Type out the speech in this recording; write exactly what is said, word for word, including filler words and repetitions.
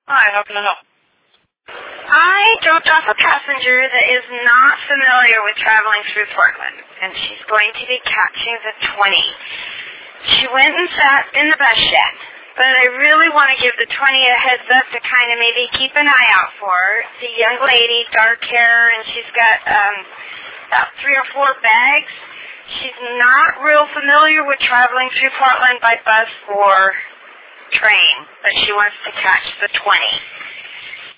Hi, how can I help? I dropped off a passenger that is not familiar with traveling through Portland, and she's going to be catching the twenty. She went and sat in the bus shed, but I really want to give the twenty a heads up to kind of maybe keep an eye out for her. It's a young lady, dark hair, and she's got um, about three or four bags. She's not real familiar with traveling through Portland by bus or train, but she wants to catch the twenty.